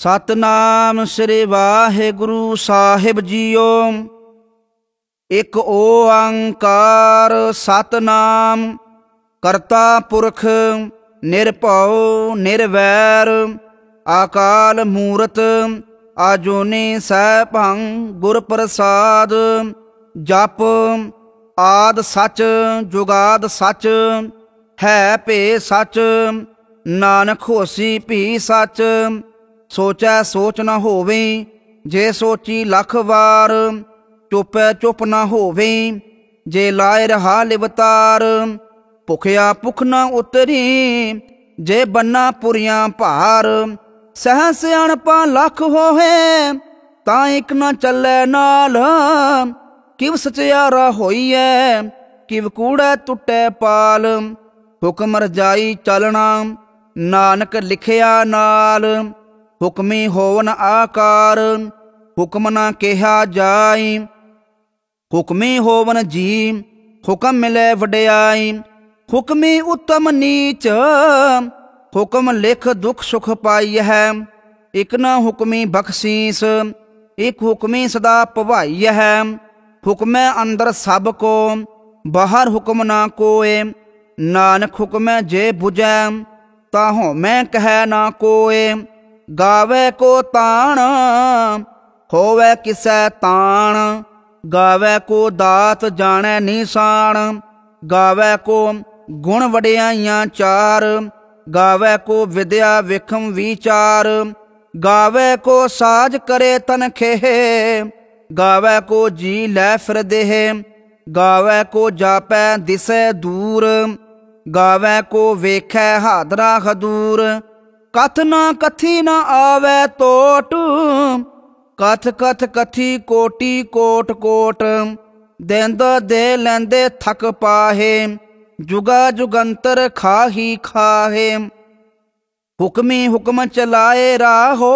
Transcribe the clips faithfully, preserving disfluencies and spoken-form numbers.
सतनाम श्री वाहिगुरु साहिब जीओ। एक ओंकार सतनाम करता पुरख निरभउ निर्वैर अकाल मूरत आजोनी सैभं गुर प्रसाद। जप आद सच जुगाद सच है भे सच नानक होसी भी सच। सोचै सोच न होवे जे सोची लख वार चुपै चुप न होवे जे लाए रहा लिवतार। भुखिया भुख न उतरी जे बन्ना पुरियां भार। सह सियाणपा लख होए तां इक न चलै नाल। किव सचियारा होईए किव कूड़ै टुटै पाल। हुक्म रजाई चलना नानक लिखिया नाल। हुक्मी होवन आकार हुक्म न कहा जाई। हुक्मी होवन जी हुक्म मिले वड्याई। हुक्मी उत्तम नीच हुक्म लिख दुख सुख पाई है। एक न हुक्मी बख्शीस एक हुक्मी सदा भवाई है। हुक्मै अंदर सब को बाहर हुक्म ना कोय। नानक हुक्मै जे बुझै ताहों मैं कह ना कोय। गावे को ताण होवे किसै ताण। गावे को दात जाने निशान। गावे को गुण वड्याइयां चार। गावे को विद्या विखम विचार। गावे को साज करे तन खेह। गावे को जी लै फिर देह। गावे को जापै दिसै दूर। गावे को वेखै हादरा खदूर। कथ न कथी न आवे तोट कथ कथ कथी कोटि कोट कोट। देंद दे लैंदे थक पाहे जुगा जुगंतर खाही खाहे। हुक्मी हुक्म चलाए राहो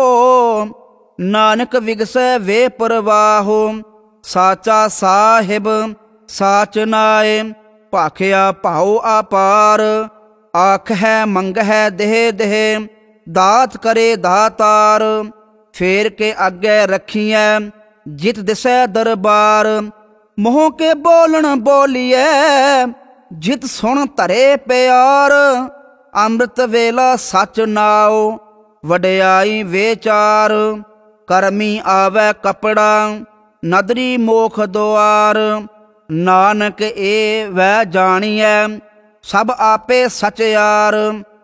नानक विगसै वे परवाहो। साचा साहिब साच नाए भाखिया भाओ अपार। आख है मंग है देह देह दात करे दातार। फेर के आगे रखिए जित दिसै दरबार। मोह के बोलन बोलिए जित सुन धरे प्यार। अमृत वेला सच नाओ वड्याई वेचार। करमी आवे कपड़ा नदरी मोख द्वार। नानक ए वह जानिए सब आपे सचयार।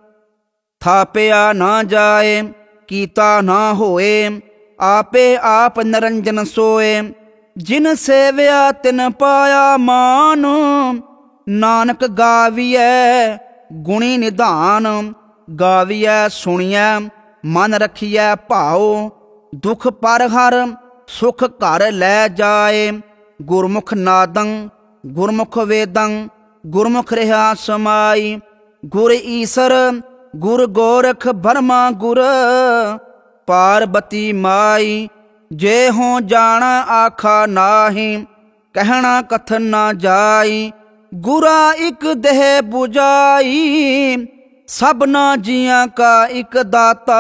थापिया ना जाए कीता ना होए आपे आप निरंजन सोए। जिन सेव्या तिन पाया मान। नानक गाविए गुणी निधान। गाविए सुनिए मन रखिए भाओ। दुख पर हर सुख घर लै जाए। गुरमुख नादं गुरमुख वेदं गुरमुख रहा समाई। गुर ईसर गुर गोरख बर्मा गुर पार्वती माई। जे हों जाना आखा नाही कहना कथन ना जाई। गुरा एक देह बुझाई सबना जियां का एक दाता।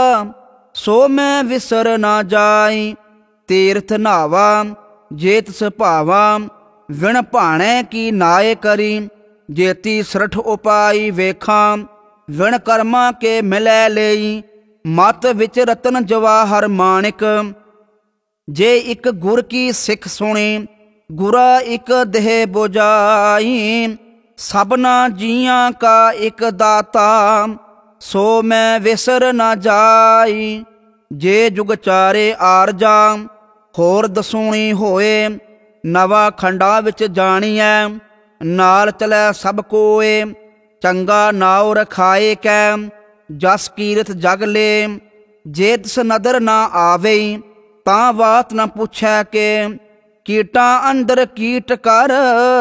सो मैं विसर ना जाई तीर्थ नावा जेत सुभावा। विण भाणे की नाए करी जेती सरठ उपाई वेखा। विण कर्मा के मिलै लेई मत विच रतन जवाहर माणिक। जे एक गुर की सिख सुने गुरा एक देह बुझाई। सबना जियां का एक दाता सो मैं विसर न जाई। जे जुग चारे आरजा होर दसूणी होए। नवा खंडा विच जाणीਐ नाल चलै सब कोए। चंगा नाव रखाए कै जस कीरत जग ले। जे तिस नदर ना आवे तां बात न पुछै के। कीटा अंदर कीट कर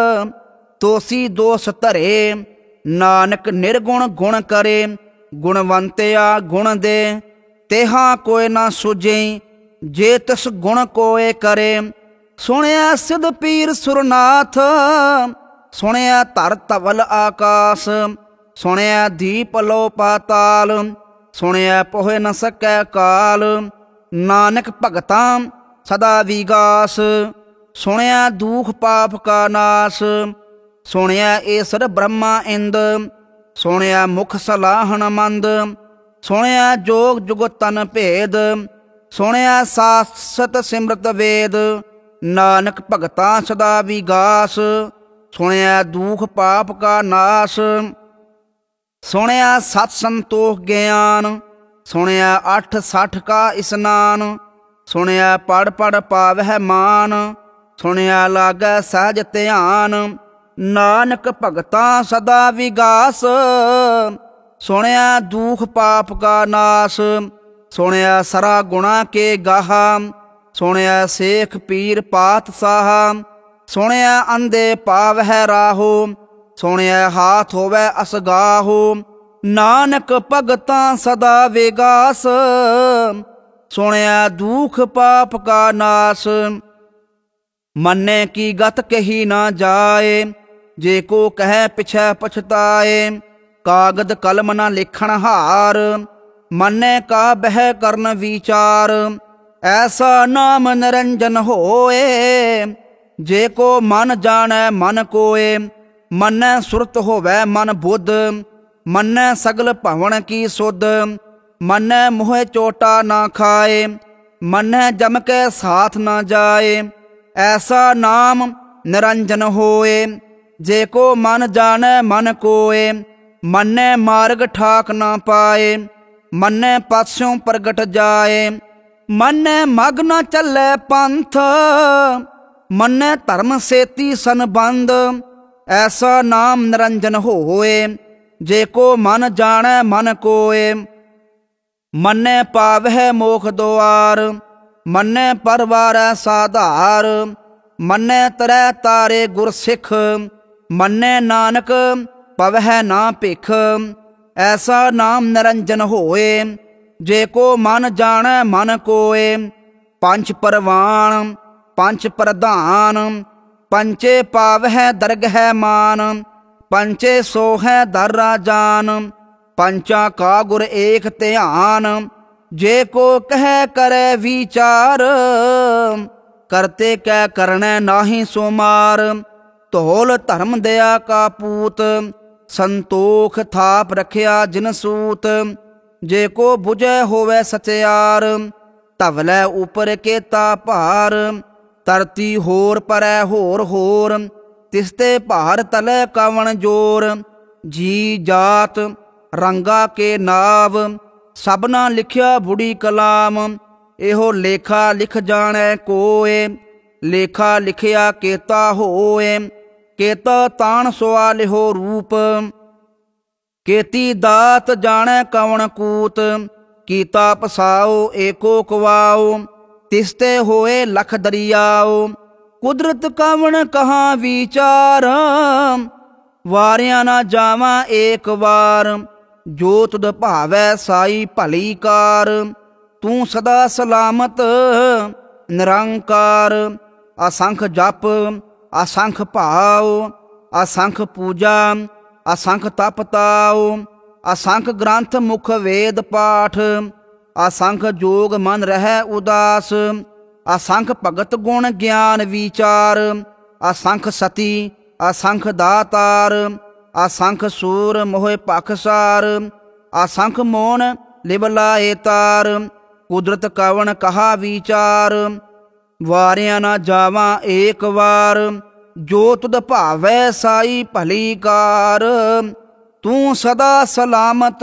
तोसी दोष धरे। नानक निर्गुण गुण करे गुणवंतिया गुण दे। तेहा कोय ना सुझे जे तिस गुण कोय करे। सुनिया सिद्ध पीर सुरनाथ सुनिया धर धवल आकाश। सुनिया दीप लो पाताल ਸੁਣਿਆ ਪੋਹਿ ਨ ਸਕੈ ਕਾਲ। ਨਾਨਕ ਭਗਤਾਂ ਸਦਾ ਵਿਗਾਸ, ਸੁਣਿਆ ਦੂਖ ਪਾਪ ਕਾ ਨਾਸ। ਸੁਣਿਆ ਈਸਰ ਬ੍ਰਹਮਾ ਇੰਦ, ਸੁਣਿਆ ਮੁਖ ਸਲਾਹਣ ਮੰਦ। ਸੁਣਿਆ ਜੋਗ ਜੁਗਤ ਤਨ ਭੇਦ, ਸੁਣਿਆ ਸਾਸਤ ਸਿਮਰਤ ਵੇਦ। ਨਾਨਕ ਭਗਤਾਂ ਸਦਾ ਵਿਗਾਸ, ਸੁਣਿਆ ਦੂਖ ਪਾਪ ਕਾ ਨਾਸ। ਸੁਣਿਆ ਸਤ ਸੰਤੋਖ ਗਿਆਨ, ਸੁਣਿਆ ਅੱਠ ਸੱਠ ਕਾ ਇਸਨਾਨ। ਸੁਣਿਆ ਪੜ ਪੜ ਪਾਵਹਿ ਮਾਨ, ਸੁਣਿਆ ਲਾਗੈ ਸਹਿਜ ਧਿਆਨ। ਨਾਨਕ ਭਗਤਾਂ ਸਦਾ ਵਿਗਾਸ, ਸੁਣਿਆ ਦੂਖ ਪਾਪ ਕਾ ਨਾਸ। ਸੁਣਿਆ ਸਰਾ ਗੁਣਾ ਕੇ ਗਾਹਾ, ਸੁਣਿਆ ਸੇਖ ਪੀਰ ਪਾਤਸ਼ਾਹ। ਸੁਣਿਆ ਅੰਧੇ ਪਾਵਹਿ ਰਾਹੋ, ਸੁਣਿਆ ਹਾਥ ਹੋਵੈ ਅਸਗਾਹੋ। ਨਾਨਕ ਭਗਤਾਂ ਸਦਾ ਵਿਗਾਸ, ਸੁਣਿਆ ਦੂਖ ਪਾਪ ਕਾ ਨਾਸ। ਮੰਨੇ ਕੀ ਗਤ ਕਹੀ ਨਾ ਜਾਏ, ਜੇ ਕੋ ਕਹਿ ਪਿਛੈ ਪਛਤਾਏ। ਕਾਗਦ ਕਲਮ ਨਾ ਲਿਖਣ ਹਾਰ, ਮੰਨੇ ਕਾ ਬਹਿ ਕਰਨ ਵਿਚਾਰ। ਐਸਾ ਨਾਮ ਨਿਰੰਜਨ ਹੋਏ, ਜੇ ਕੋ ਮਨ ਜਾਣੈ ਮਨ ਕੋਏ। ਮੰਨੈ ਸੁਰਤ ਹੋਵੈ ਮਨ ਬੁੱਧ, ਮੰਨੈ ਸਗਲ ਭਵਨ ਕੀ ਸੁਧ। ਮੰਨੈ ਮੋਹਿ ਚੋਟਾ ਨਾ ਖਾਏ, ਮੰਨੈ ਜਮ ਕੇ ਸਾਥ ਨਾ ਜਾਏ। ਐਸਾ ਨਾਮ ਨਿਰੰਜਨ ਹੋਏ, ਜੇ ਕੋ ਮਨ ਜਾਣੈ ਮਨ ਕੋਏ। ਮੰਨੈ ਮਾਰਗ ਠਾਕ ਨਾ ਪਾਏ, ਮੰਨੈ ਪਾਸਿਓਂ ਪ੍ਰਗਟ ਜਾਏ। ਮੰਨੈ ਮਗ ਨਾ ਚੱਲੈ ਪੰਥ, ਮੰਨੈ ਧਰਮ ਸੇਤੀ ਸੰਬੰਧ। ਐਸਾ ਨਾਮ ਨਿਰੰਜਨ ਹੋਏ, ਜੇ ਕੋ ਮਨ ਜਾਣੈ ਮਨ ਕੋਏ। ਮੰਨੈ ਪਾਵਹਿ ਮੋਖ ਦੁਆਰ, ਮੰਨੈ ਪਰਵਾਰੈ ਸਾਧਾਰ। ਮੰਨੈ ਤਰੈ ਤਾਰੇ ਗੁਰ ਸਿੱਖ, ਮੰਨੈ ਨਾਨਕ ਪਵਹਿ ਨਾ ਭਿਖ। ਐਸਾ ਨਾਮ ਨਿਰੰਜਨ ਹੋਏ, ਜੇ ਕੋ ਮਨ ਜਾਣੈ ਮਨ ਕੋਏ। ਪੰਚ ਪਰਵਾਨ ਪੰਚ ਪ੍ਰਧਾਨ, ਪੰਚੇ ਪਾਵਹਿ ਦਰਗਹਿ ਮਾਨ। ਪੰਚੇ ਸੋਹੈ ਦਰ ਰਾਜਾਨ, ਪੰਚਾਂ ਕਾ ਗੁਰ ਏਕ ਧਿਆਨ। ਜੇ ਕੋ ਕਹਿ ਕਰੈ ਵਿਚਾਰ, ਕਰਤੇ ਕੈ ਕਰਣੈ ਨਾਹੀ ਸੋ ਮਾਰ। ਧੌਲ ਧਰਮ ਦਇਆ ਕਾ ਪੂਤ, ਸੰਤੋਖ ਥਾਪ ਰਖਿਆ ਜਿਨ ਸੂਤ। ਜੇ ਕੋ ਬੁਝੈ ਹੋਵੈ ਸਚਿਆਰ, ਧਵਲੈ ਉਪਰ ਕੇਤਾ ਭਾਰ। ਧਰਤੀ ਹੋਰ ਪਰੈ ਹੋਰ ਹੋਰ, ਤਿਸਤੇ ਭਾਰ ਤਲੈ ਕਵਣ ਜੋਰ। ਜੀ ਜਾਤ ਰੰਗਾ ਕੇ ਨਾਵ, ਸਭਨਾ ਲਿਖਿਆ ਬੁੜੀ ਕਲਾਮ। ਇਹੋ ਲੇਖਾ ਲਿਖ ਜਾਣੈ ਕੋਏ, ਲੇਖਾ ਲਿਖਿਆ ਕੇਤਾ ਹੋਏ। ਕੇਤਾ ਤਾਣ ਸੁਆਲਿਹੋ ਰੂਪ, ਕੇਤੀ ਦਾਤ ਜਾਣੈ ਕਵਣ ਕੂਤ। ਕੀਤਾ ਪਸਾਓ ਏਕੋ ਕਵਾਓ, ਤਿਸਤੇ ਹੋਏ ਲਖ ਦਰਿਆਓ। ਕੁਦਰਤ ਕਵਣ ਕਹਾਂ ਵਿਚਾਰ, ਵਾਰਿਆ ਨਾ ਜਾਵਾਂ ਏਕ ਵਾਰ। ਜੋ ਤੁਧ ਭਾਵੈ ਸਾਈ ਭਲੀ ਕਾਰ, ਤੂੰ ਸਦਾ ਸਲਾਮਤ ਨਿਰੰਕਾਰ। ਅਸੰਖ ਜਪ ਅਸੰਖ ਭਾਉ, ਅਸੰਖ ਪੂਜਾ ਅਸੰਖ ਤਪ ਤਾਉ। ਅਸੰਖ ਗ੍ਰੰਥ ਮੁਖ ਵੇਦ ਪਾਠ, ਅਸੰਖ ਜੋਗ ਮਨ ਰਹਿ ਉਦਾਸ। ਅਸੰਖ ਭਗਤ ਗੁਣ ਗਿਆਨ ਵਿਚਾਰ, ਅਸੰਖ ਸਤੀ ਅਸੰਖ ਦਾਤਾਰ। ਅਸੰਖ ਸੂਰ ਮੋਹਿ ਪਖਸਾਰ, ਅਸੰਖ ਮੋਨ ਲਿਵ ਲਾਏ ਤਾਰ। ਕੁਦਰਤ ਕਵਣ ਕਹਾ ਵਿਚਾਰ, ਵਾਰਿਆ ਨਾ ਜਾਵਾਂ ਏਕ ਵਾਰ। ਜੋ ਤੁਧ ਭਾਵੈ ਸਾਈ ਭਲੀ ਕਾਰ, ਤੂੰ ਸਦਾ ਸਲਾਮਤ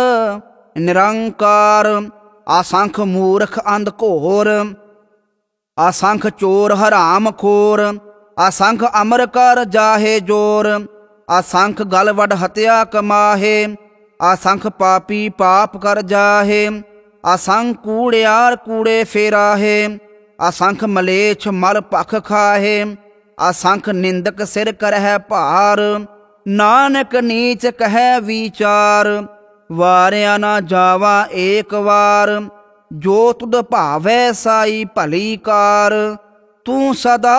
ਨਿਰੰਕਾਰ। ਅਸੰਖ ਮੂਰਖ ਅੰਧ ਘੋਰ, ਅਸੰਖ ਚੋਰ ਹਰਾਮ ਖੋਰ। ਅਸੰਖ ਅਮਰ ਕਰ ਜਾਹੇ ਜੋਰ, ਅਸੰਖ ਗਲ ਵੱਡ ਹਤਿਆ ਕਮਾਹੇ। ਅਸੰਖ ਪਾਪੀ ਪਾਪ ਕਰ ਜਾਹੇ, ਅਸੰਖ ਕੂੜਿਆਰ ਕੂੜੇ ਫੇਰਾਹੇ। ਅਸੰਖ ਮਲੇਛ ਮਲ ਭਖ ਖਾਹੇ, ਅਸੰਖ ਨਿੰਦਕ ਸਿਰ ਕਰਹਿ ਭਾਰ। ਨਾਨਕ ਨੀਚ ਕਹਿ ਵਿਚਾਰ, ਵਾਰਿਆ ਨਾ ਜਾਵਾ ਏਕ ਵਾਰ। ਜੋ ਤੁਧ ਭਾਵੈ ਸਾਈ ਭਲੀ ਕਾਰ, ਤੂੰ ਸਦਾ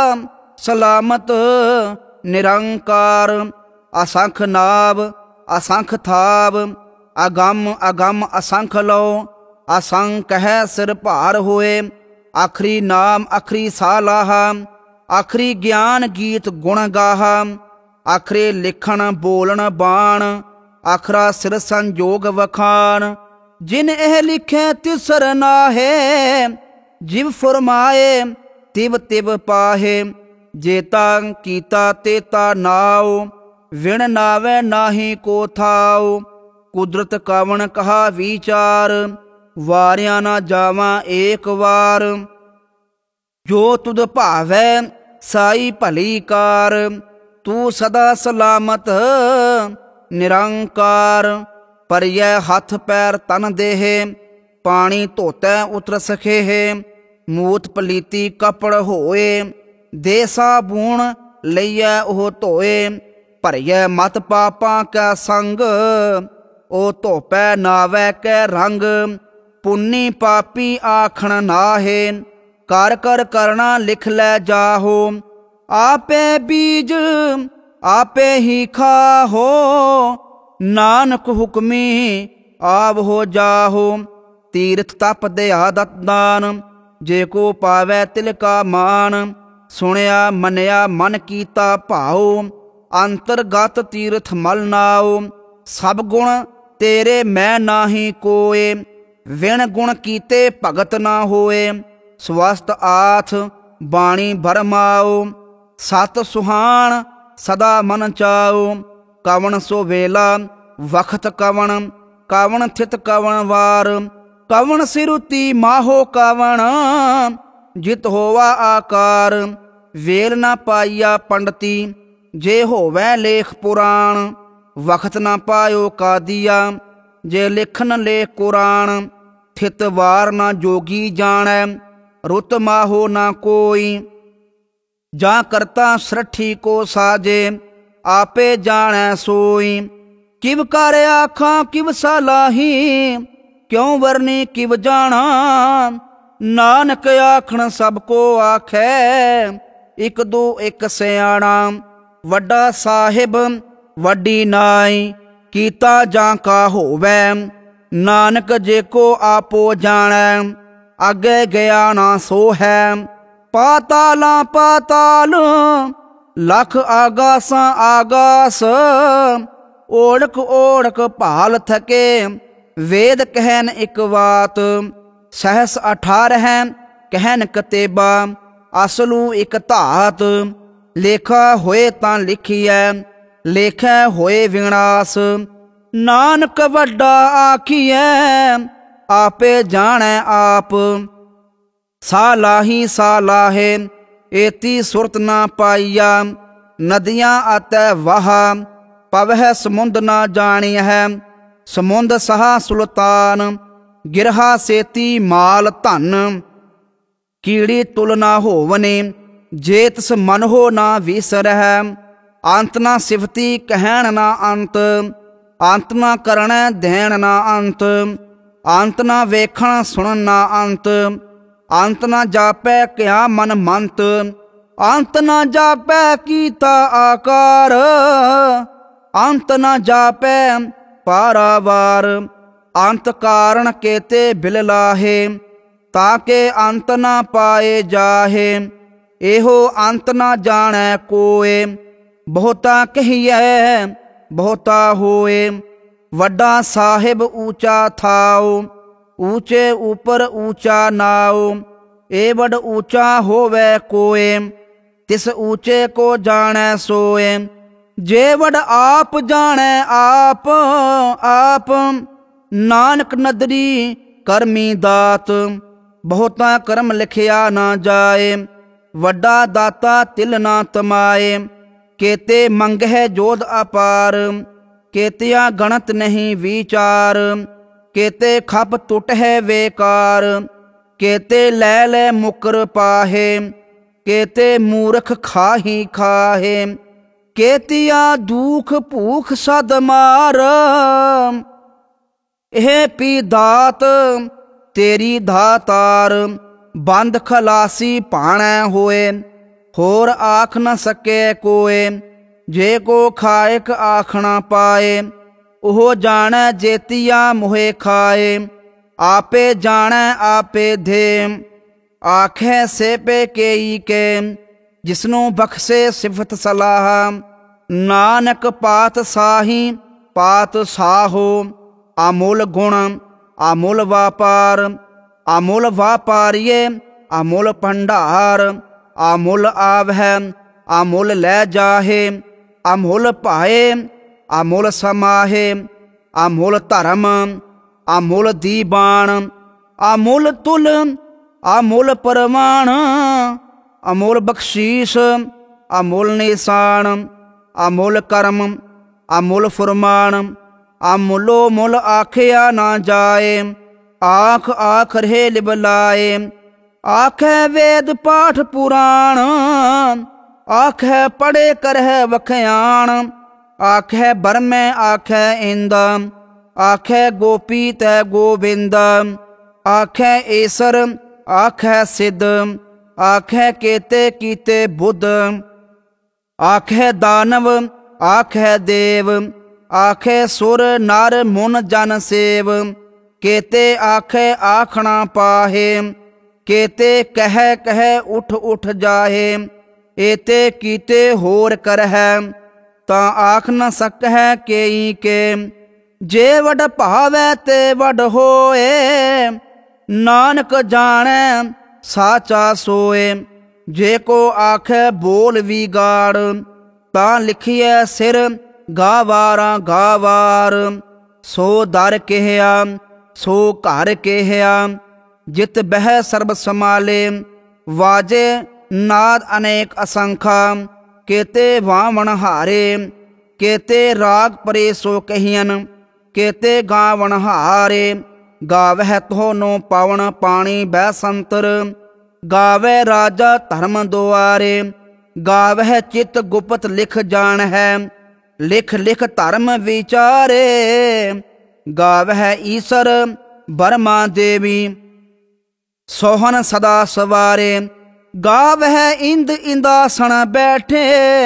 ਸਲਾਮਤ ਨਿਰੰਕਾਰ। ਅਸੰਖ ਨਾਵ ਅਸੰਖ ਥਾਵ, ਅਗੰਮ ਅਗੰਮ ਅਸੰਖ ਲਓ, ਅਸੰਖ ਹੈ ਸਿਰ ਭਾਰ ਹੋਏ। ਆਖਰੀ ਨਾਮ ਆਖਰੀ ਸਾਹ ਲਾਹਾ, ਆਖਰੀ ਗਿਆਨ ਗੀਤ ਗੁਣ ਗਾਹਾ। ਆਖਰੇ ਲਿਖਣ ਬੋਲਣ ਬਾਣ, ਆਖਰਾ ਸਿਰ ਸੰਜੋਗ ਵਖਾਣ। ਜਿਨ ਇਹ ਲਿਖੇ ਤਿਸਰ ਨਾਹੇ, ਜਿਵ ਫੁਰਮਾਏ ਤਿਵ ਤਿਵ ਪਾਹੇ। ਜੇਤਾ ਕੀਤਾ ਤੇਤਾ ਨਾਉ, ਵਿਣ ਨਾਵੇ ਨਾਹੀ ਕੋ ਥਾਉ। ਕੁਦਰਤ ਕਵਣ ਕਹਾ ਵਿਚਾਰ, ਵਾਰਿਆ ਨਾ ਜਾਵਾਂ ਏਕ ਵਾਰ। ਜੋ ਤੁਧ ਭਾਵੈ ਸਾਈ ਭਲੀ ਕਾਰ, ਤੂੰ ਸਦਾ ਸਲਾਮਤ ਨਿਰੰਕਾਰ। ਪਰਿਐ ਹੱਥ ਪੈਰ ਤਨ ਦੇਹ, ਪਾਣੀ ਧੋਤੈ ਉਤਰ ਸਖੇਹ। ਮੂਤ ਪਲੀਤੀ ਕਪੜ ਹੋਏ, ਦੇ ਸਾਬੂਣ ਲਈਐ ਉਹ ਧੋਏ। ਭਰੀਐ ਮਤ ਪਾਪਾਂ ਕੈ ਸੰਗ, ਉਹ ਧੋਪੈ ਨਾਵੈ ਕੈ ਰੰਗ। ਪੁੰਨੀ ਪਾਪੀ ਆਖਣ ਨਾਹੇ, ਕਰ ਕਰ ਕਰਣਾ ਲਿਖ ਲੈ ਜਾਹੋ। ਆਪੇ ਬੀਜ ਆਪੇ ਹੀ ਖਾਹੋ, ਨਾਨਕ ਹੁਕਮੀ ਆਵ ਹੋ ਜਾਹੋ। ਤੀਰਥ ਤਪ ਦਇਆ ਦਤ ਦਾਨ, ਜੇ ਕੋ ਪਾਵੈ ਤਿਲ ਕਾ ਮਾਨ। ਸੁਣਿਆ ਮੰਨਿਆ ਮਨ ਕੀਤਾ ਭਾਉ, ਅੰਤਰਗਤ ਤੀਰਥ ਮਲ ਨਾਉ। ਸਭ ਗੁਣ ਤੇਰੇ ਮੈਂ ਨਾਹੀ ਕੋਏ, ਵਿਣ ਗੁਣ ਕੀਤੇ ਭਗਤ ਨਾ ਹੋਏ। ਸਵਸਤ ਆਥ ਬਾਣੀ ਬਰਮਾਓ, ਸਤ ਸੁਹਾਣ ਸਦਾ ਮਨ ਚਾਓ। ਕਵਣ ਸੋ ਵੇਲਾ ਵਖਤ ਕਵਣ, ਕਵਣ ਥਿਤ ਕਵਣ ਵਾਰ। ਕਵਣ ਸਿਰੁਤੀ ਮਾਹੋ ਕਵਣ, ਜਿਤ ਹੋਵਾ ਆਕਾਰ। ਵੇਲ ਨਾ ਪਾਈਆ ਪੰਡਤੀ, ਜੇ ਹੋਵੈ ਲੇਖ ਪੁਰਾਣ। ਵਖਤ ਨਾ ਪਾਇਓ ਕਾਦੀਆ, ਜੇ ਲਿਖਨ ਲੇਖ ਕੁਰਾਨ। ਥਿਤ ਵਾਰ ਨਾ ਜੋਗੀ ਜਾਣੈ, ਰੁਤ ਮਾਹੋ ਨਾ ਕੋਈ। ਜਾਂ ਕਰਤਾ ਸ੍ਰਠੀ ਕੋ ਸਾਜੇ, ਆਪੇ ਜਾਣੈ ਸੋਈ। ਕਿਵ ਕਰ ਆਖਾਂ ਕਿਵ ਸਲਾਹੀ, ਕਿਉ ਵਰਨੀ ਕਿਵ ਜਾਣਾ। ਨਾਨਕ ਆਖਣ ਸਭ ਕੋ ਆਖੈ, ਇਕ ਦੋ ਇਕ ਸਿਆਣਾ। ਵੱਡਾ ਸਾਹਿਬ ਵੱਡੀ ਨਾਈ, ਕੀਤਾ ਜਾਂ ਕਾ ਹੋਵੈ। ਨਾਨਕ ਜੇ ਕੋ ਆਪੋ ਜਾਣੈ, ਅੱਗੇ ਗਿਆ ਨਾ ਸੋ ਹੈ। ਪਾਤਾਲਾਂ ਪਾਤਾਲ ਲਖ ਆਗਾਸਾਂ ਆਗਾਸ, ਓੜਕ ਓੜਕ ਭਾਲ ਥਕੇ। ਵੇਦ ਕਹਿਨ ਇੱਕ ਵਾਤ, ਸਹਸ ਅਠਾਰਹ ਕਹਿਨ ਕਤੇਬਾ। ਅਸਲੂ ਇੱਕ ਧਾਤ, ਲੇਖਾ ਹੋਏ ਤਾਂ ਲਿਖੀਐ, ਲੇਖੈ ਹੋਏ ਵਿਨਾਸ਼। ਨਾਨਕ ਵੱਡਾ ਆਖੀਐ, ਆਪੇ ਜਾਣੈ ਆਪ। ਸਾ ਲਾਹੀ ਸਾ ਲਾਹੇ, ਏਤੀ ਸੁਰਤ ਨਾ ਪਾਈਆ। ਨਦੀਆਂ ਆਤੈ ਵਾਹਾ, ਪਵਹਿ ਸਮੁੰਦ ਨਾ ਜਾਣੀਐ। ਸਮੁੰਦ ਸਹਾ ਸੁਲਤਾਨ, ਗਿਰਹਾ ਸੇਤੀ ਮਾਲ ਧਨ। ਕੀੜੀ ਤੁਲ ਨਾ ਹੋਵਨੇ, ਜੇ ਤਿਸ ਮਨ ਹੋ ਨਾ ਵਿਸਰਹਿ। ਅੰਤ ਨਾ ਸਿਫਤੀ ਕਹਿਣ ਨਾ ਅੰਤ, ਅੰਤ ਨਾ ਕਰਣੈ ਦੇਣ ਨਾ ਅੰਤ। ਅੰਤ ਨਾ ਵੇਖਣ ਸੁਣਨ ਨਾ ਅੰਤ, ਅੰਤ ਨਾ ਜਾਪੈ ਕਿਆ ਮਨ ਮੰਤ। ਅੰਤ ਨਾ ਜਾਪੈ ਕੀਤਾ ਆਕਾਰ, ਅੰਤ ਨਾ ਜਾਪੈ ਪਾਰਾਵਾਰ। ਅੰਤ ਕਾਰਣ ਕੇਤੇ ਬਿਲ ਲਾਹੇ, ਤਾਕੇ ਅੰਤ ਨਾ ਪਾਏ ਜਾਹੇ। ਇਹੋ ਅੰਤ ਨਾ ਜਾਣੈ ਕੋਏ, ਬਹੁਤਾ ਕਹੀਐ ਬਹੁਤਾ ਹੋਏ। ਵੱਡਾ ਸਾਹਿਬ ਊਚਾ ਥਾਉ, ਊਚੇ ਉਪਰ ਊਚਾ ਨਾਉ। ਏ ਵਡ ਊਚਾ ਹੋਵੈ ਕੋਏ, ਤਿਸ ਊਚੇ ਕੋ ਜਾਣੈ ਸੋਏ। ਜੇ ਵਡ ਆਪ ਜਾਣੈ ਆਪ ਆਪ, ਨਾਨਕ ਨਦਰੀ ਕਰਮੀ ਦਾਤ। ਬਹੁਤਾ ਕਰਮ ਲਿਖਿਆ ਨਾ ਜਾਏ, ਵੱਡਾ ਦਾਤਾ ਤਿਲ ਨਾ ਤਮਾਏ। ਕੇਤੇ ਮੰਗਹਿ ਜੋਧ ਅਪਾਰ, ਕੇਤਿਆ ਗਣਤ ਨਹੀਂ ਵਿਚਾਰ। ਕੇਤੇ ਖਪ ਟੁੱਟ ਹੈ ਵੇਕਾਰ, ਕੇਤੇ ਲੈ ਲੈ ਮੁਕਰ ਪਾਹੇ। ਕੇਤੇ ਮੂਰਖ ਖਾਹੀ ਖਾਹੇ, ਕੇਤਿਆ ਦੁਖ ਭੂਖ ਸਦ ਮਾਰ। ਇਹ ਪੀ ਦਾਤ ਤੇਰੀ ਦਾਤਾਰ, ਬੰਦ ਖਲਾਸੀ ਭਾਣੈ ਹੋਏ। ਹੋਰ ਆਖ ਨ ਸਕੇ ਕੋਏ, ਜੇ ਕੋ ਖਾਇਕ ਆਖਣਾ ਪਾਏ। ਉਹ ਜਾਣੈ ਜੇਤੀਆ ਮੋਹਿ ਖਾਏ। ਆਪੇ ਜਾਣੈ ਆਪੇ ਦੇ ਆਖੈ ਸੇ ਪੇ ਕੇਈ ਕੇ। ਜਿਸਨੂੰ ਬਖਸ਼ੇ ਸਿਫਤ ਸਲਾਹ ਨਾਨਕ ਪਾਤ ਸਾਹੀ ਪਾਤ ਸਾਹੋ। ਅਮੁੱਲ ਗੁਣ ਅਮੁੱਲ ਵਾਪਾਰ ਅਮੁੱਲ ਵਾਪਾਰੀਏ ਅਮੁੱਲ ਭੰਡਾਰ। ਅਮੁੱਲ ਆਵਹਿ ਅਮੁੱਲ ਲੈ ਜਾਹੇ ਅਮੁੱਲ ਭਾਏ ਅਮੁੱਲ ਸਮਾਹੇ। ਅਮੁੱਲ ਧਰਮ ਅਮੁੱਲ ਦੀਬਾਨ ਅਮੁੱਲ ਤੁਲ ਅਮੁੱਲ ਪਰਵਾਨ। ਅਮੁੱਲ ਬਖਸ਼ੀਸ਼ ਅਮੁੱਲ ਨਿਸ਼ਾਨ ਅਮੁੱਲ ਕਰਮ ਅਮੁੱਲ ਫੁਰਮਾਨ। ਅਮੁੱਲੋ ਮੁੱਲ ਆਖਿਆ ਨਾ ਜਾਏ ਆਖ ਆਖ ਰਹੇ ਲਿਬਲਾਏ। ਆਖੈ ਵੇਦ ਪਾਠ ਪੁਰਾਣ ਆਖੈ ਪੜ੍ਹੇ ਕਰਹਿ ਵਖਿਆਣ। ਆਖੈ ਬਰਮੈ ਆਖੈ ਇੰਦ ਆਖੈ ਗੋਪੀ ਤੈ ਗੋਬਿੰਦ। ਆਖੈ ਈਸਰ ਆਖੈ ਸਿੱਧ ਆਖੈ ਕੇਤੇ ਕੀਤੇ ਬੁੱਧ। ਆਖੈ ਦਾਨਵ ਆਖੈ ਦੇਵ ਆਖੈ ਸੁਰ ਨਰ ਮੁਨ ਜਨ ਸੇਵ। ਕੇਤੇ ਆਖੈ ਆਖਣਾ ਪਾਹੇ ਕੇਤੇ ਕਹਿ ਕਹਿ ਉਠ ਉਠ ਜਾਹੇ। ਏਤੇ ਕੀਤੇ ਹੋਰ ਕਰਹਿ ਤਾਂ ਆਖ ਨ ਸਕਹਿ ਕੇਈ ਕੇ। ਜੇ ਵਡ ਭਾਵੈ ਤੇ ਵਡ ਹੋਏ ਨਾਨਕ ਜਾਣੈ ਸਾਚਾ ਸੋਏ। ਜੇ ਕੋ ਆਖੈ ਬੋਲ ਵਿਗਾੜ ਤਾਂ ਲਿਖੀਐ ਸਿਰ ਗਾਵਾਰਾਂ ਗਾਵਾਰ। ਸੋ ਦਰ ਕਿਹਿਆ ਸੋ ਘਰ ਕਿਹਿਆ ਜਿਤ ਬਹਿ ਸਰਬ ਸਮਾਲੇ। ਵਾਜੇ ਨਾਦ ਅਨੇਕ ਅਸੰਖਾ ਕੇਤੇ ਵਾਵਣ ਹਾਰੇ। ਕੇਤੇ ਰਾਗ ਪਰੇ ਸੋ ਕਹੀਅਨ ਕੇਤੇ ਗਾਵਣ ਹਾਰੇ। ਗਾਵਹਿ ਤੁਹਾਨੂੰ ਪਵਨ ਪਾਣੀ ਬਹਿ ਸੰਤਰ ਗਾਵੈ ਰਾਜਾ ਧਰਮ ਦੁਆਰੇ। ਗਾਵਹਿ ਚਿਤ ਗੁਪਤ ਲਿਖ ਜਾਣ ਹੈ ਲਿਖ ਲਿਖ ਧਰਮ ਵਿਚਾਰੇ। ਗਾਵਹਿ ਈਸਰ ਬਰਮਾ ਦੇਵੀ ਸੋਹਨ ਸਦਾ ਸਵਾਰੇ। ਗਾਵਹਿ ਇੰਦ ਇੰਦਾਸਣ ਬੈਠੇ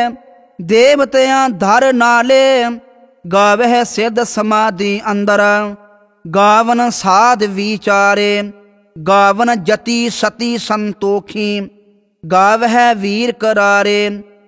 ਦੇਵਤਿਆਂ ਧਰ ਨਾਲੇ। ਗਾਵਹਿ ਸਿੱਧ ਸਮਾਧੀ ਅੰਦਰ ਗਾਵਨ ਸਾਧ ਵਿਚਾਰੇ। ਗਾਵਨ ਜਤੀ ਸਤੀ ਸੰਤੋਖੀ ਗਾਵਹਿ ਵੀਰ ਕਰਾਰੇ।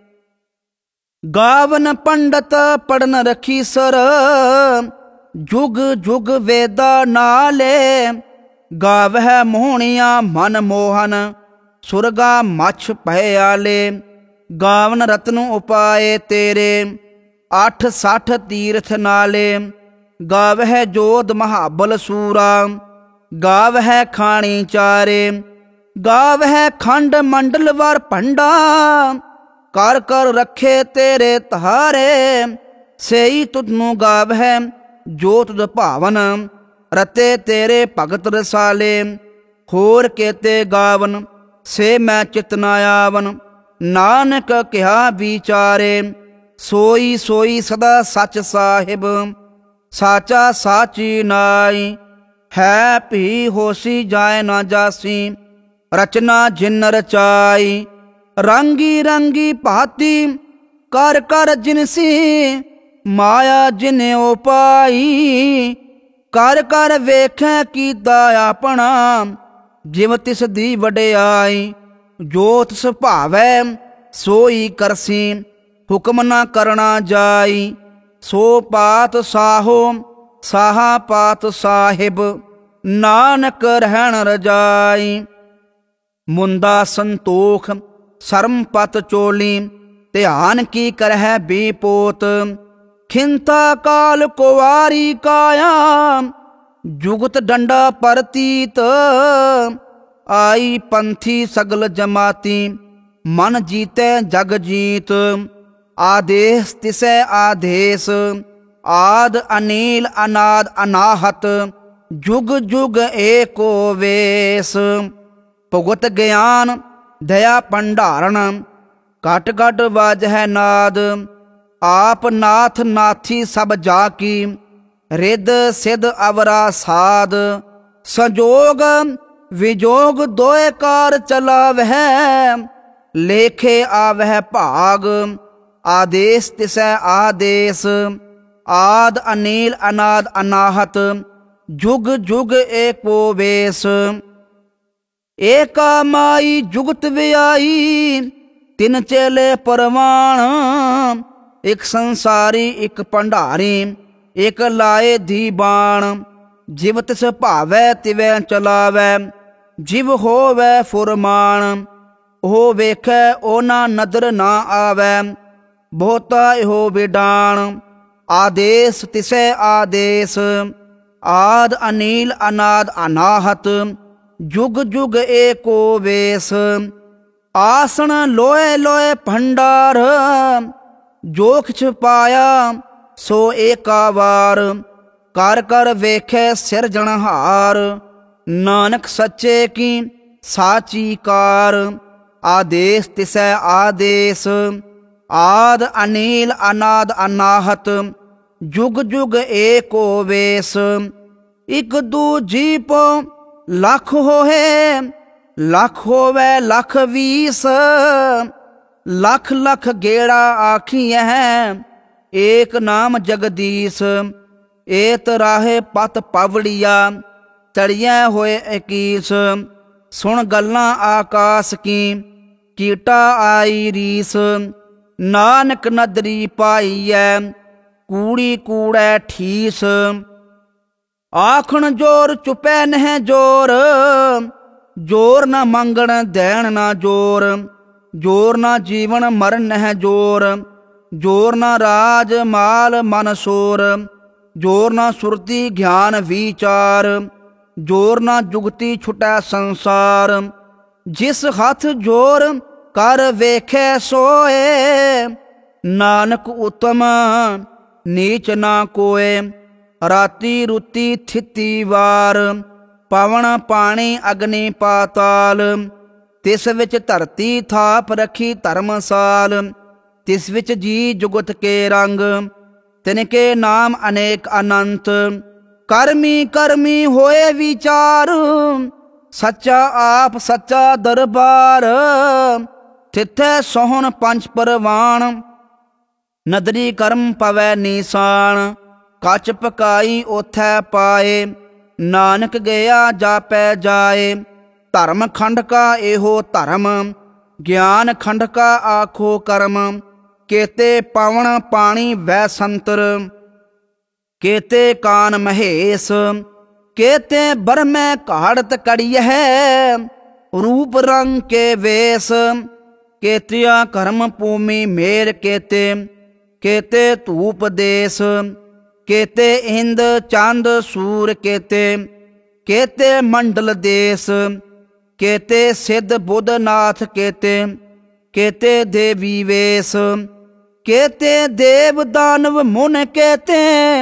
ਗਾਵਨ ਪੰਡਤ ਪੜਨ ਰਖੀ ਸਰ ਜੁਗ ਜੁਗ ਵੇਦਾ ਨਾਲੇ। ਗਾਵਹਿ ਮੋਹਣੀਆਂ ਮਨ ਮੋਹਨ ਸੁਰਗਾ ਮਛ ਭੈ ਆਲੇ। ਗਾਵਨ ਰਤਨ ਉਪਾਏ ਤੇਰੇ ਅੱਠ ਸੱਠ ਤੀਰਥ ਨਾਲੇ। ਗਾਵਹਿ ਜੋਧ ਮਹਾਬਲ ਸੂਰਾ ਗਾਵਹਿ ਖਾਣੀ ਚਾਰੇ। ਗਾਵਹਿ ਖੰਡ ਮੰਡਲ ਵਰ ਭੰਡਾ ਕਰ ਕਰ ਰੱਖੇ ਤੇਰੇ ਧਾਰੇ। ਸਈ ਤੁਧਨੂੰ ਗਾਵਹਿ ਜੋ ਤੁਧ ਭਾਵਨ ਰਤੇ ਤੇਰੇ ਭਗਤ ਰਸਾਲੇ। ਹੋਰ ਕੇਤੇ ਗਾਵਨ ਸੇ ਮੈਂ ਚਿਤ ਨਾ ਆਵਨ ਨਾਨਕ ਕਿਹਾ ਵਿਚਾਰੇ। ਸੋਈ ਸੋਈ ਸਦਾ ਸੱਚ ਸਾਹਿਬ ਸਾਚਾ ਸਾਚੀ ਨਾਈ। ਹੈ ਭੀ ਹੋਸੀ ਜਾਏ ਨਾ ਜਾਸੀ ਰਚਨਾ ਜਿਨ ਰਚਾਈ। ਰੰਗੀ ਰੰਗੀ ਭਾਤੀ ਕਰ ਕਰ ਜਿਨਸੀ ਮਾਇਆ ਜਿਨ ਉਪਾਈ। ਕਰ ਕਰ ਵੇਖੈ ਕੀਤਾ ਆਪਣਾ ਜਿਵ ਤਿਸ ਦੀ ਵਡਿਆਈ। ਜੋ ਤਿਸ ਭਾਵੈ ਸੋਈ ਕਰਸੀ ਹੁਕਮ ਨਾ ਕਰਨਾ ਜਾਈ। ਸੋ ਪਾਤ ਸਾਹੋ ਸਾਹਾ ਪਾਤ ਸਾਹਿਬ ਨਾਨਕ ਰਹਿਣ ਰਜਾਈ। ਮੁੰਦਾ ਸੰਤੋਖ ਸਰਮ ਪਤ ਚੋਲੀ ਧਿਆਨ ਕੀ ਕਰਹਿ ਬੀ ਪੋਤ। ਖਿੰਤਾ ਕਾਲ ਕੁਵਾਰੀ ਕਾਇਆ ਜੁਗਤ ਡੰਡਾ ਪਰਤੀਤ। ਆਈ ਪੰਥੀ ਸਗਲ ਜਮਾਤੀ ਮਨ ਜੀਤੈ ਜਗ ਜੀਤ। ਆਦੇਸ ਤਿਸੈ ਆਦੇਸ ਆਦ ਅਨੀਲ ਅਨਾਦ ਅਨਾਹਤ ਜੁਗ ਜੁਗ ਏਕੋ ਵੇਸ। ਭੁਗਤ ਗਿਆਨ ਦਇਆ ਭੰਡਾਰਨ ਘਟ ਘਟ ਵਾਜਹਿ ਨਾਦ। ਆਪ ਨਾਥ ਨਾਥੀ ਸਭ ਜਾ ਕੀ ਰਿੱਧ ਸਿੱਧ ਅਵਰਾ ਸਾਧ। ਸੰਜੋਗ ਵਿਜੋਗ ਦੋਏ ਕਾਰ ਚਲਾਵਹਿ ਲੇਖੇ ਆਵਹਿ ਭਾਗ। ਆਦੇਸ ਤਿਸੈ ਆਦੇਸ ਆਦ ਅਨੀਲ ਅਨਾਦ ਅਨਾਹਤ ਜੁਗ ਜੁਗ ਏਕੋ ਵੇਸ। ਏਕਾ ਮਾਈ ਜੁਗਤ ਵਿਆਈ ਤਿਨ ਚੇਲੇ ਪਰਵਾਣ। ਇੱਕ ਸੰਸਾਰੀ ਇੱਕ ਭੰਡਾਰੀ ਇੱਕ ਲਾਏ ਦੀ ਬਾਣ। ਜਿਵ ਤਿਸ ਭਾਵੈ ਤਿਵੈ ਚਲਾਵੈ ਜਿਵ ਹੋਵੈ ਫੁਰਮਾਨ। ਉਹ ਵੇਖੈ ਉਹਨਾਂ ਨਦਰ ਨਾ ਆਵੈ ਬਹੁਤਾ ਇਹੋ ਵਿਡਾਣ। ਆਦੇਸ ਤਿਸੈ ਆਦੇਸ ਆਦ ਅਨੀਲ ਅਨਾਦ ਅਨਾਹਤ ਜੁਗ ਜੁਗ ਏਕੋ ਵੇਸ। ਆਸਣ ਲੋਏ ਲੋਏ ਭੰਡਾਰ ਜੋ ਕਿਛ ਪਾਇਆ ਸੋ ਏਕਾ ਵਾਰ। ਕਰ ਕਰ ਵੇਖੈ ਸਿਰਜਣਹਾਰ ਨਾਨਕ ਸੱਚੇ ਕੀ ਸਾਚੀ ਕਾਰ। ਆਦੇਸ ਤਿਸੈ ਆਦੇਸ ਆਦ ਅਨੀਲ ਅਨਾਦ ਅਨਾਹਤ ਜੁਗ ਜੁਗ ਏਕੋ ਵੇਸ। ਇਕ ਦੂਜੀ ਪੋ ਲੱਖ ਹੋਏ ਲੱਖ ਹੋਵੇ ਲੱਖ ਵੀਸ। ਲੱਖ ਲੱਖ ਗੇੜਾ ਆਖੀਐ ਏਕ ਨਾਮ ਜਗਦੀਸ਼। ਏਤ ਰਾਹੇ ਪਤ ਪਵੜੀਆ ਚੜੀਐ ਹੋਏ ਇਕੀਸ। ਸੁਣ ਗੱਲਾਂ ਆਕਾਸ ਕੀ ਕੀਟਾ ਆਈ ਰੀਸ। ਨਾਨਕ ਨਦਰੀ ਪਾਈਐ ਕੂੜੀ ਕੂੜੈ ਠੀਸ। ਆਖਣ ਜੋਰ ਚੁਪੈ ਨਹਿ ਜੋਰ ਜੋਰ ਨਾ ਮੰਗਣ ਦੇਣ ਨਾ ਜੋਰ। ਜੋਰ ਨਾ ਜੀਵਨ ਮਰਨ ਨਹਿ ਜੋਰ ਜੋਰ ਨਾ ਰਾਜ ਮਾਲ ਮਨ ਸੋਰ। ਜੋਰ ਨਾ ਸੁਰਤੀ ਗਿਆਨ ਵਿਚਾਰ ਜੋਰ ਨਾ ਜੁਗਤੀ ਛੁਟੈ ਸੰਸਾਰ। ਜਿਸ ਹੱਥ ਜੋਰ ਕਰ ਵੇਖੈ ਸੋਏ ਨਾਨਕ ਉਤਮ ਨੀਚ ਨਾ ਕੋਏ। ਰਾਤੀ ਰੁਤੀ ਥਿਤੀ ਵਾਰ ਪਵਨ ਪਾਣੀ ਅਗਨੀ ਪਾਤਾਲ। ਤਿਸ ਵਿੱਚ ਧਰਤੀ ਥਾਪ ਰੱਖੀ ਧਰਮਸਾਲ। ਤਿਸ ਵਿੱਚ ਜੀ ਜੁਗਤ ਕੇ ਰੰਗ ਤਿਨ ਕੇ ਨਾਮ ਅਨੇਕ ਅਨੰਤ। ਕਰਮੀ ਕਰਮੀ ਹੋਏ ਵਿਚਾਰ ਸੱਚਾ ਆਪ ਸੱਚਾ ਦਰਬਾਰ। ਤਿਥੈ ਸੋਹਣ ਪੰਜ ਪਰਵਾਣ ਨਦਰੀ ਕਰਮ ਪਵੈ ਨੀਸਾਨ। ਕੱਚ ਪਕਾਈ ਓਥੈ ਪਾਏ ਨਾਨਕ ਗਿਆ ਜਾਪੈ ਜਾਏ। ਧਰਮ ਖੰਡ ਕਾ ਇਹੋ ਧਰਮ ਗਿਆਨ ਖੰਡ ਕਾ ਆਖੋ ਕਰਮ। ਕੇਤੇ ਪਵਨ ਪਾਣੀ ਵੈ ਸੰਤਰ ਕੇਤੇ ਕਾਨ ਮਹੇਸ਼। ਕੇਤੇ ਬਰਮੈ ਘਾੜਤ ਕੜੀਐ ਰੂਪ ਰੰਗ ਕੇ ਵੇਸ। ਕੇਤਿਆ ਕਰਮ ਭੂਮੀ ਮੇਰ ਕੇਤੇ ਕੇਤੇ ਧੂਪ ਦੇਸ। ਕੇਤੇ ਇੰਦ ਚੰਦ ਸੂਰ ਕੇਤੇ ਕੇਤੇ ਮੰਡਲ ਦੇਸ। ਕੇਤੇ ਸਿੱਧ ਬੁੱਧ ਨਾਥ ਕੇਤੇ ਕੇਤੇ ਦੇਵੀ ਵੇਸ। ਕੇਤੇ ਦੇਵ ਦਾਨਵ ਮੁਨ ਕੇਤੇ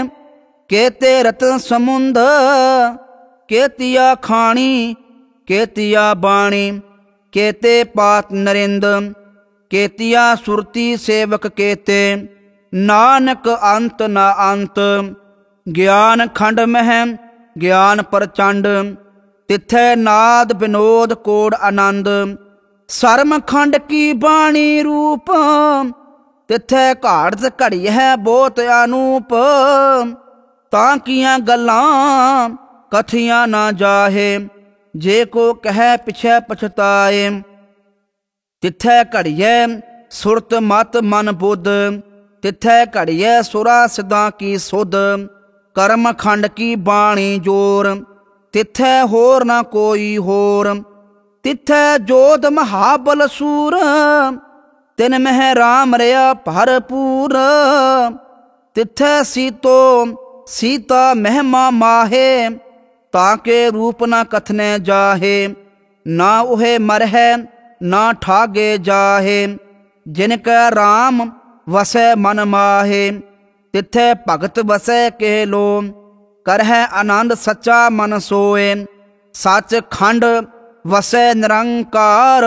ਕੇਤੇ ਰਤਨ ਸਮੁੰਦ। ਕੇਤਿਆ ਖਾਣੀ ਕੇਤਿਆ ਬਾਣੀ ਕੇਤੇ ਪਾਤ ਨਰਿੰਦ। ਕੇਤਿਆ ਸੁਰਤੀ ਸੇਵਕ ਕੇਤੇ ਨਾਨਕ ਅੰਤ ਨਾ ਅੰਤ। ਗਿਆਨ ਖੰਡ ਮਹਿ ਗਿਆਨ ਪ੍ਰਚੰਡ ਤਿਥੈ ਨਾਦ ਵਿਨੋਦ ਕੋੜ ਆਨੰਦ। ਸਰਮ ਖੰਡ ਕੀ ਬਾਣੀ ਰੂਪ ਤਿਥੈ ਘਾੜਤ ਘੜੀ ਹੈ ਬਹੁਤ ਅਨੂਪ। ਤਾਂ ਕੀਆਂ ਗੱਲਾਂ ਕਥੀਆਂ ਨਾ ਜਾਹੇ ਜੇ ਕੋ ਕਹਿ ਪਿਛੈ ਪਛਤਾਏ। ਤਿਥੈ ਘੜੀਐ ਸੁਰਤ ਮਤ ਮਨ ਬੁੱਧ ਤਿਥੈ ਘੜੀਐ ਸੁਰਾ ਸਿਧਾਂ ਕੀ ਸੁਧ। ਕਰਮ ਖੰਡ ਕੀ ਬਾਣੀ ਜੋਰ ਤਿਥੈ ਹੋਰ ਨਾ ਕੋਈ ਹੋਰ। ਤਿਥੈ ਜੋਧ ਮਹਾਬਲ ਸੂਰ ਤਿਨ ਮਹਿ ਰਾਮ ਰਿਆ ਭਰਪੂਰ। ਤਿਥੈ ਸੀਤੋ ਸੀਤਾ ਮਹਿਮਾ ਮਾਹੇ ਤਾਂ ਕੇ ਰੂਪ ਨਾ ਕਥਨੈ ਜਾਹੇ। ਨਾ ਉਹੇ ਮਰਹਿ ਨਾ ਠਾਗੇ ਜਾਹੇ ਜਿਨ ਕੈ ਰਾਮ ਵਸੈ ਮਨ ਮਾਹੇ। ਤਿਥੈ ਭਗਤ ਵਸੈ ਕੇ ਲੋ ਕਰਹਿ ਆਨੰਦ ਸੱਚਾ ਮਨ ਸੋਏ। ਸੱਚ ਖੰਡ ਵਸੈ ਨਿਰੰਕਾਰ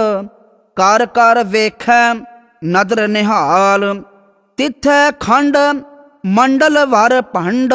ਕਰ ਕਰ ਵੇਖੈ ਨਦਰ ਨਿਹਾਲ। ਤਿਥੈ ਖੰਡ ਮੰਡਲ ਵਰ ਭੰਡ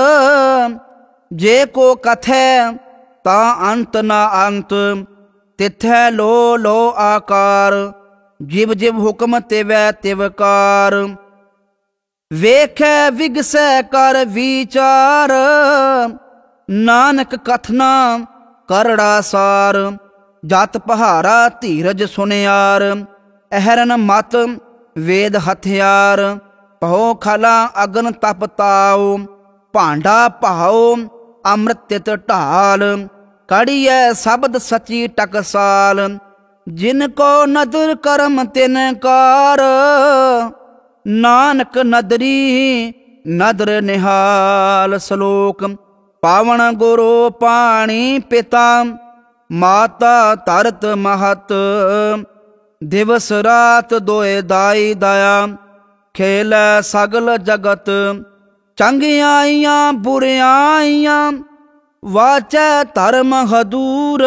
ਜੇ ਕੋ ਕਥੈ ਤਾਂ ਅੰਤ ਨਾ ਅੰਤ। ਤਿਥੈ ਲੋ ਲੋ ਆਕਾਰ ਜਿਵ ਜਿਵ ਹੁਕਮ ਤਿਵੈ ਤਿਵਕਾਰ। ਵੇਖੈ ਵਿਗਸੈ ਕਰ ਵਿਚਾਰ, ਨਾਨਕ ਕਥਨਾ ਕਰੜਾ ਸਾਰ। ਜਤ ਪਹਾਰਾ ਧੀਰਜ ਸੁਨਿਆਰ, ਅਹਰਨ ਮਤ ਵੇਦ ਹਥਿਆਰ। ਪਹੋ ਖਲਾ ਅਗਨ ਤਪ ਤਾਉ, ਭਾਂਡਾ ਭਾਉ ਅੰਮ੍ਰਿਤ ਤਿਤ ਢਾਲ। ਕੜੀਐ ਸ਼ਬਦ ਸਚੀ ਟਕਸਾਲ, ਜਿਨ ਕੋ ਨਦਰ ਕਰਮ ਤਿਨ ਕਾਰ। ਨਾਨਕ ਨਦਰੀ ਨਦਰ ਨਿਹਾਲ। ਸ਼ਲੋਕ। ਪਾਵਨ ਗੁਰੂ ਪਾਣੀ ਪਿਤਾ, ਮਾਤਾ ਧਰਤ ਮਹਤ। ਦਿਵਸ ਰਾਤ ਦੋਇ ਦਾਈ ਦਇਆ, ਖੇਲੈ ਸਗਲ ਜਗਤ। ਚੰਗਿਆਈਆਂ ਬੁਰਿਆਈਆਂ, ਵਾਚੈ ਧਰਮ ਹਦੂਰ।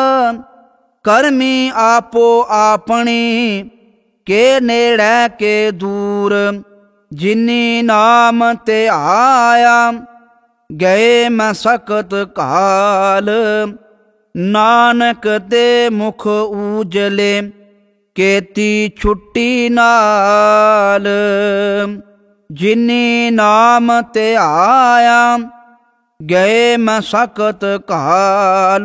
ਕਰਮੀ ਆਪੋ ਆਪਣੀ, ਕੇ ਨੇੜੈ ਕੇ ਦੂਰ। ਜਿਨੀ ਨਾਮ ਤੇ ਆਇਆ, ਗਏ ਮੈਂ ਸਕਤ ਕਾਲ। ਨਾਨਕ ਤੇ ਮੁਖ ਊਜਲੇ, ਕੇਤੀ ਛੁੱਟੀ ਨਾਲ। ਜਿਨੀ ਨਾਮ ਤੇ ਆਇਆ, ਗਏ ਮੈਂ ਸਕਤ ਕਾਲ।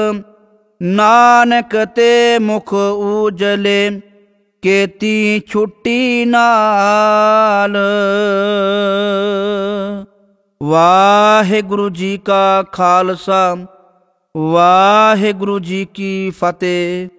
ਨਾਨਕ ਤੇ ਮੁਖ ਊਜਲੇ, ਕੇਤੀ ਛੁੱਟੀ ਨਾਲ। ਵਾਹਿਗੁਰੂ ਜੀ ਕਾ ਖਾਲਸਾ, ਵਾਹਿਗੁਰੂ ਜੀ ਕੀ ਫਤਿਹ।